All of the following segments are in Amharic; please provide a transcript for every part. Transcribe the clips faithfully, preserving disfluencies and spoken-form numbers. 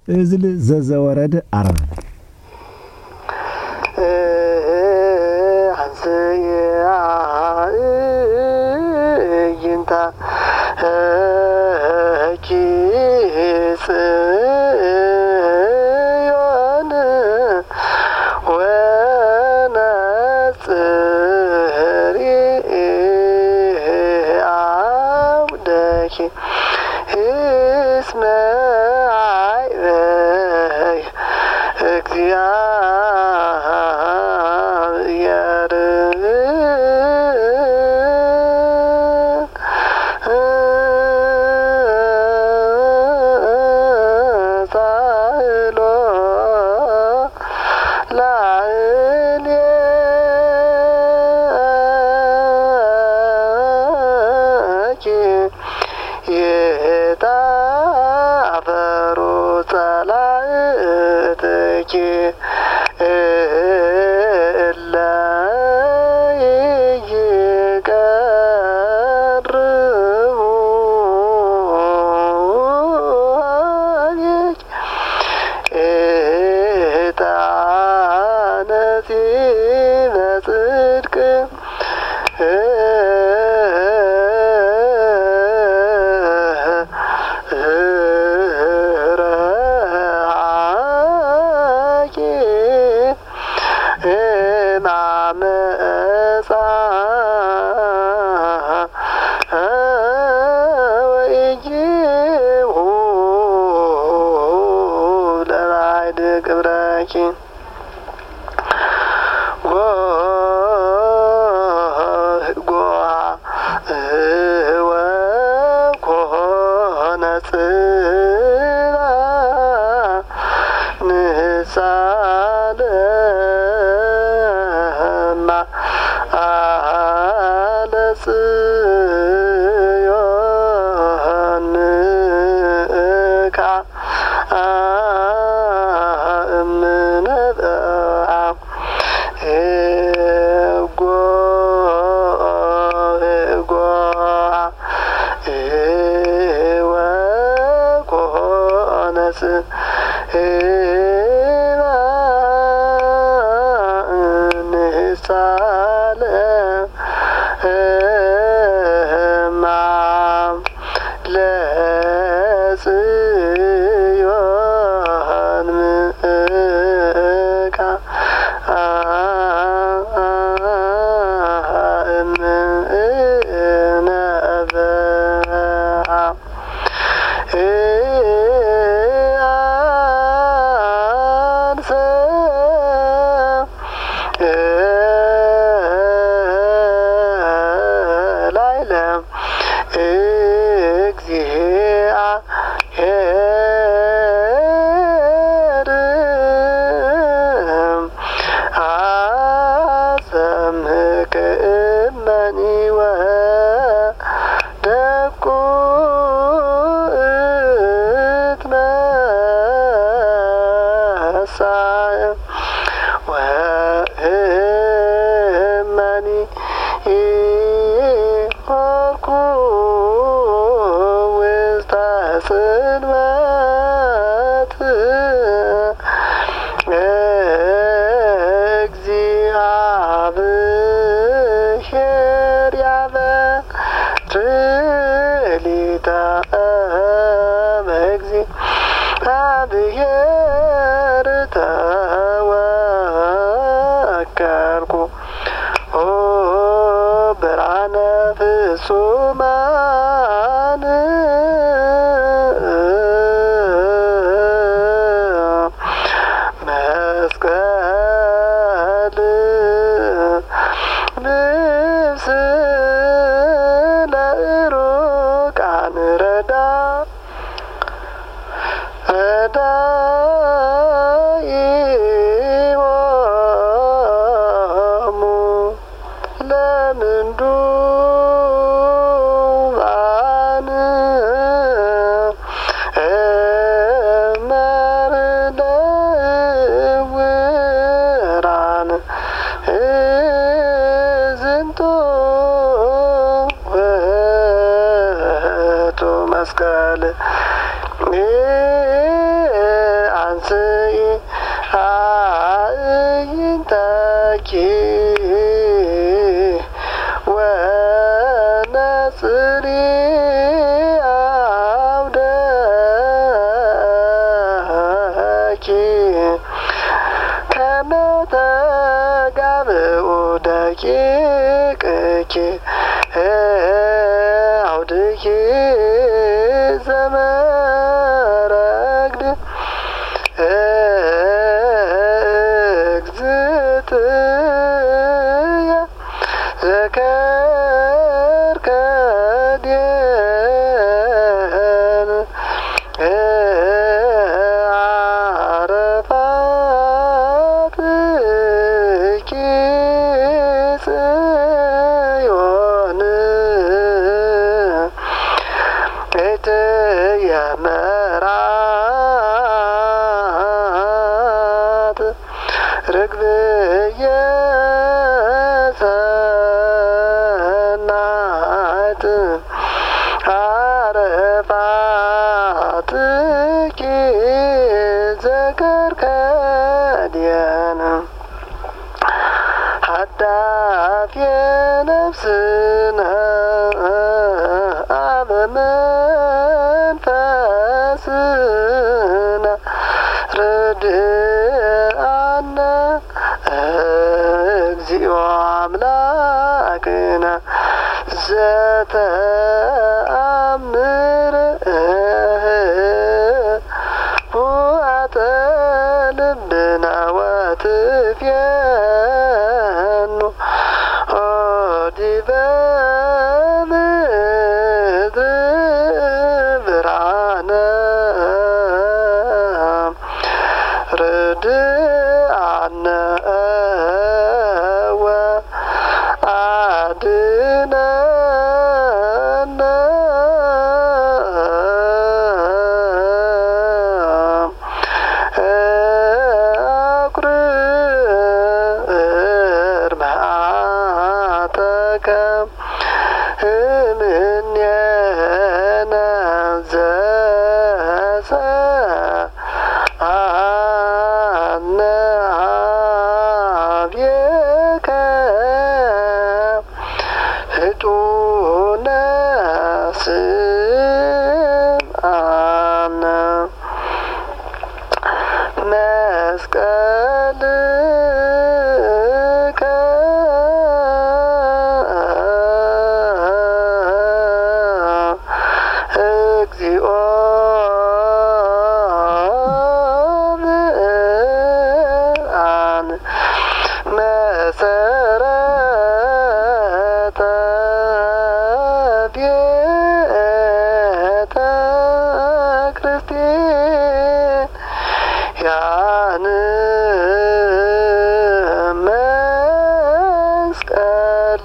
እዝል ዘዘወረደ አረብ አንሰያ ይንታ ኪስ ዮን ወነጽሪ አውደኪ እስመ አይበይ እግዚአብሔር ሳህሎ ላዕሌኪ የታፈሩ ጸላእትኪ እለ ይቀርቡ እጣነቲ በጽድቅ ናመጻ ወይጂሁ ለባዕድ ግብረኪ ወኮነ ጽባ ንሳለማ አለጽዮንካ እምነበአ እጎ እጎ ወኮነ ጽባ ንሳለማ ለጽዮን ምእካ እምነበአ አንሰ ላይለም እግዚአብሔር አሰምክ እመኒ ወደቁ እትመሳየ ወእመኒ ሆርኩ ውስተ ጽልመት እግዚአብሔር ያበርሊተ በእግዚአብሔር ተወከልኩ ኦ ብርሃነ ፍጹማን መስቀል ልብስ ለዕሩቃን ረዳ ረዳኢሆሙ ለምንዱባን እመርለውራን ዝንቱ ውእቱ መስቀል ወነጽርኪ ወነጽሪ አውደኪ ከመ ተጋብኡ ደቂቅኪ አውድኪ ዘመረግድ እግዝእትየ ዘከርከድየን አረፋትኪ ጽዮን እትየመራት ርግብየ ሰናይት አረፋትኪ ዘከርከድየን ሀዳፊ ነፍስነ አበመንፈስነ ርድአነ እግዚኦ አምላክነ ዘተአምር ሁአተ ልብነ ወትፌኑ ዲበ ምድር ብርሃነ ርድአነ ወአድኅነነ አቁርር መዓተከ እምኔነ ዘሰአነ ኀቤከ ህጡነ ስምዓነ መስቀልከ እግዚኦ ምዕአን መሰረተ ቤተ ክርስቲያን መስቀል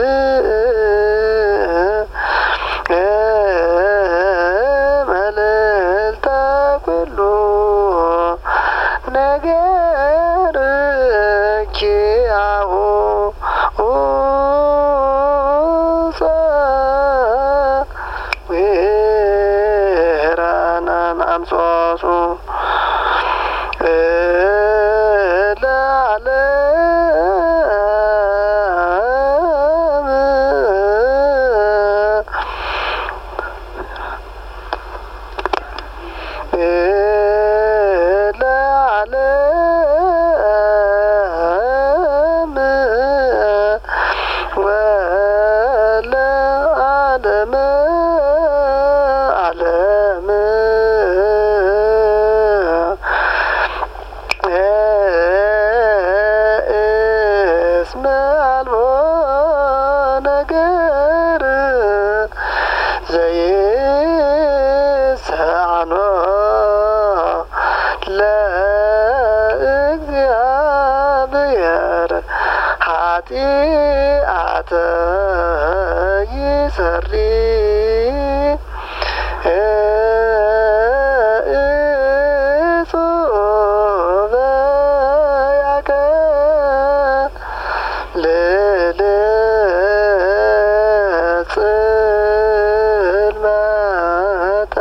መልዕልተ ኩሉ ነገርኪ ጸዊረናን አንጾሱ ለዓለም ወለዓለመ ዓለም እስመ አልቦ ነገር ዘይሳኖ ለእግዚአብሔር ኃጢአተ ይሰሪ እጹበ ያከልል ጽልመተ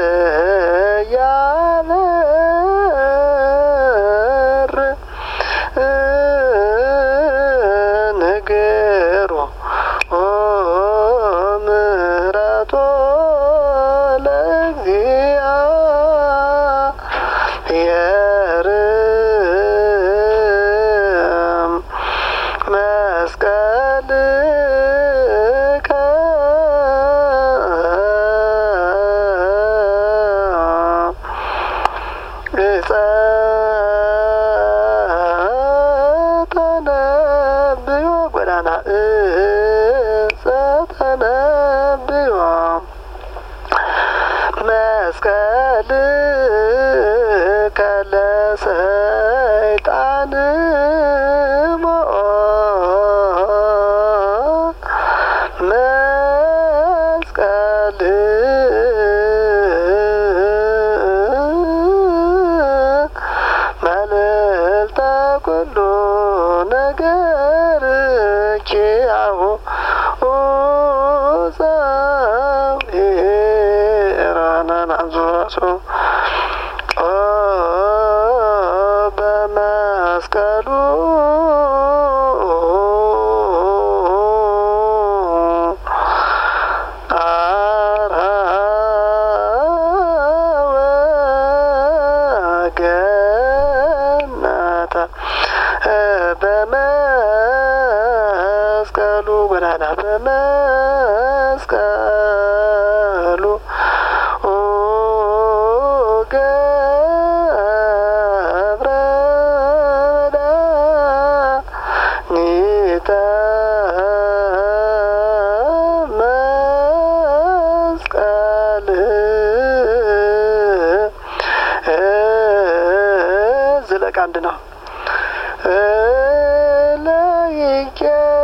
ያበር ከለሰይጣን ሞኦ መስቀል መልዕልተ ኩሉ ነገር ኪያሁ ጸዊራናን አንዙራሱ በመስቀሉ በመስቀሉ ጎዳና በመስቀሉ ገብረ መድኃኒተ መስቀል ዝለቅ አንድ ነው ለይቄ